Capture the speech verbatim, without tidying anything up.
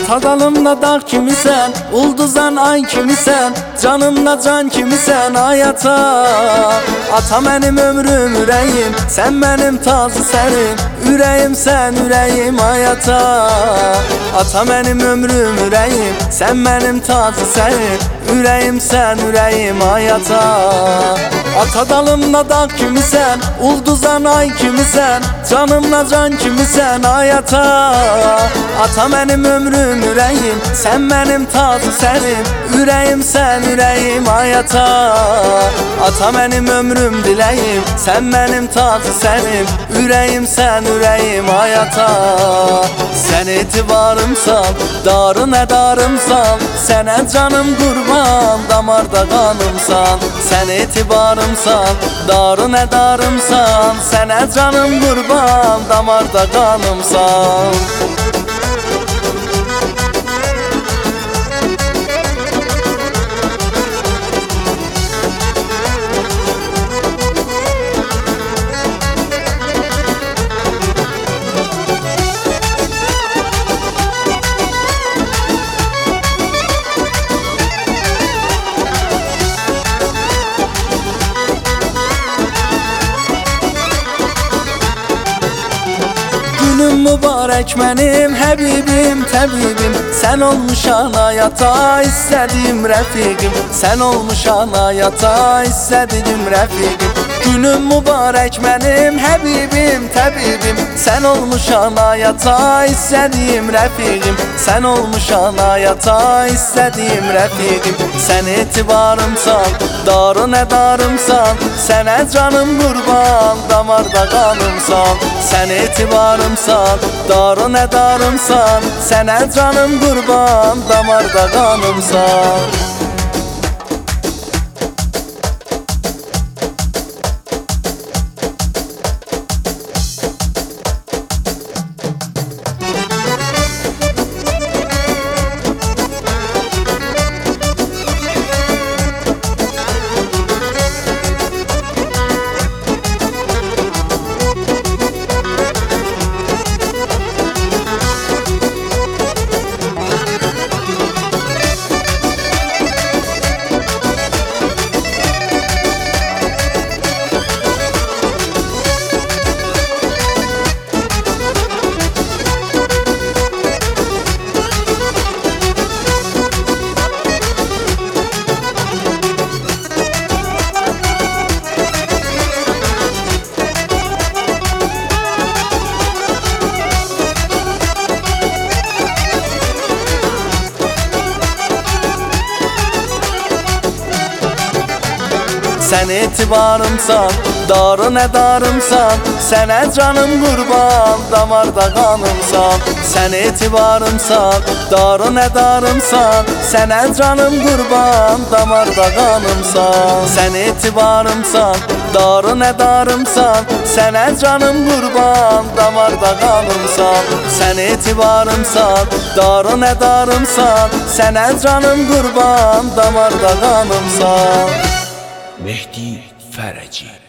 Ata dalımda dağ kimisən, ulduzdan ay kimisən, canımda can kimisən ay ata. Ata mənim ömrüm ürəyim, sən mənim tazı sərim, ürəyim sən ürəyim ay ata. Ata mənim ömrüm ürəyim, sən mənim tazı sərim, ürəyim sən ürəyim ay ata. Ata dalımda dağ kimisən, ulduzdan ay kimisən, canımla can kimisən ay ata. Ata mənim ömrüm ürəyim, sən mənim tazı sərim, ürəyim sən ürəyim ay ata. Ata mənim ömrüm diləyim, sən mənim tazı sərim, ürəyim sən ürəyim ay ata. Sən etibarımsan, darı nə darımsan, sənə canım qurban, damarda qanımsan. Sən etibarımsan, darı nə darımsan, sənə canım qurban, damarda qanımsan. Günüm mübarək mənim həbibim, təbibim, sən olmuşan hayata istədiyim rəfiqim, sən olmuşan hayata istədiyim rəfiqim. Günüm mübarək mənim həbibim, təbibim, sən olmuşan hayata istədiyim rəfiqim, sən olmuşan hayata istədiyim rəfiqim. Sən etibarımsan, darı nə darımsan, sənə canım qurban, damarda qanımsan. Sən etibarımsan, darı nə darımsan, sənə canım qurban, damarda qanımsan. Sən etibarımsan, darı nə darımsan, sənə canım qurban, damarda qanımsan. Sən etibarımsan, darı nə darımsan, sənə canım qurban, damarda qanımsan. Sən etibarımsan, darı nə darımsan, sənə canım qurban, damarda qanımsan. Sən etibarımsan, darı nə darımsan, sənə canım qurban, damarda qanımsan. Mehdi Fərəci.